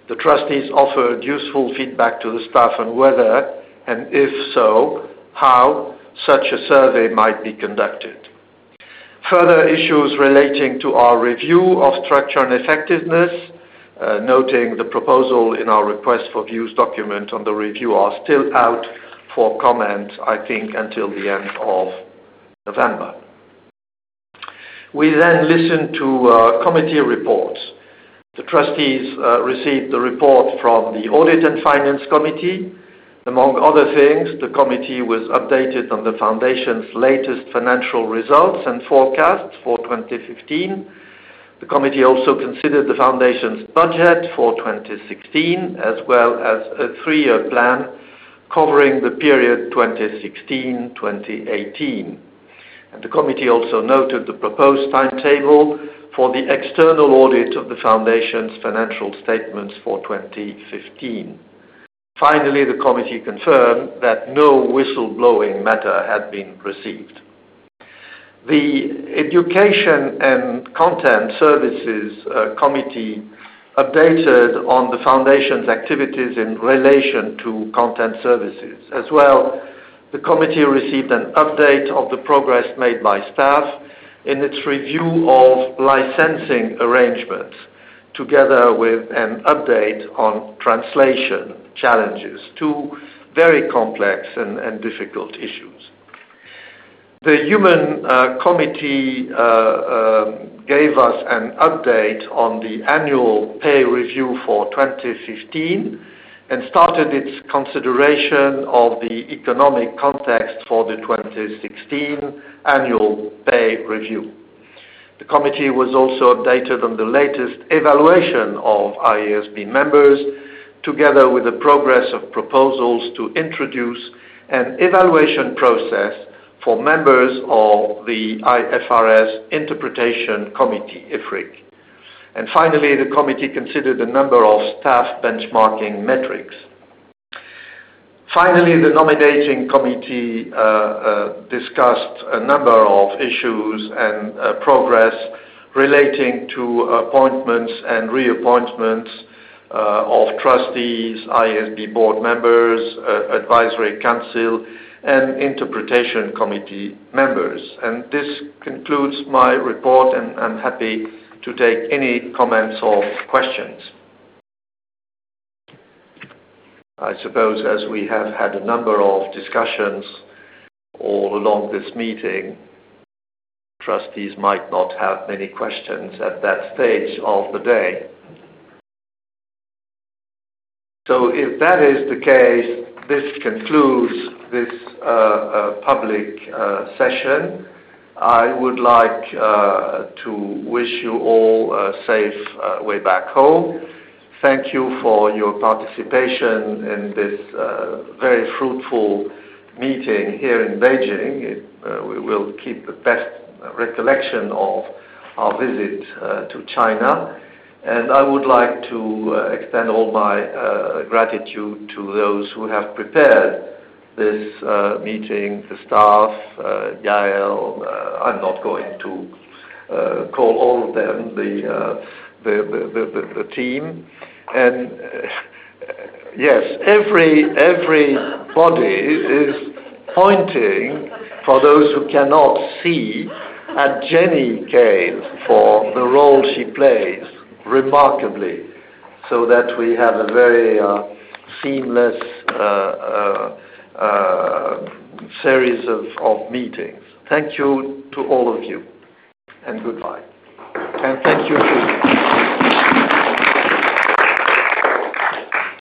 The trustees offered useful feedback to the staff on whether, and if so, how such a survey might be conducted. Further issues relating to our review of structure and effectiveness, noting the proposal in our request for views document on the review, are still out for comment, I think, until the end of November. We then listened to committee reports. The trustees received the report from the Audit and Finance Committee. Among other things, the committee was updated on the Foundation's latest financial results and forecasts for 2015. The committee also considered the Foundation's budget for 2016, as well as a 3-year plan covering the period 2016-2018. And the committee also noted the proposed timetable for the external audit of the Foundation's financial statements for 2015. Finally, the committee confirmed that no whistleblowing matter had been received. The Education and Content Services Committee updated on the Foundation's activities in relation to content services. As well, the committee received an update of the progress made by staff in its review of licensing arrangements, together with an update on translation challenges, two very complex and difficult issues. The Human Committee gave us an update on the annual pay review for 2015 and started its consideration of the economic context for the 2016 annual pay review. The committee was also updated on the latest evaluation of IASB members, together with the progress of proposals to introduce an evaluation process for members of the IFRS Interpretation Committee, IFRIC. And finally, the committee considered a number of staff benchmarking metrics. Finally, the nominating committee discussed a number of issues and progress relating to appointments and reappointments of trustees, IASB board members, advisory council, and interpretation committee members. And this concludes my report, and I'm happy to take any comments or questions. I suppose as we have had a number of discussions all along this meeting, trustees might not have many questions at that stage of the day. So if that is the case, this concludes this public session. I would like to wish you all a safe way back home. Thank you for your participation in this very fruitful meeting here in Beijing. We will keep the best recollection of our visit to China. And I would like to extend all my gratitude to those who have prepared this meeting, the staff, Yael, I'm not going to call all of them, the team. And yes, everybody is pointing, for those who cannot see, at Jenny Cale for the role she plays remarkably, so that we have a very seamless series of meetings. Thank you to all of you, and goodbye. And thank you to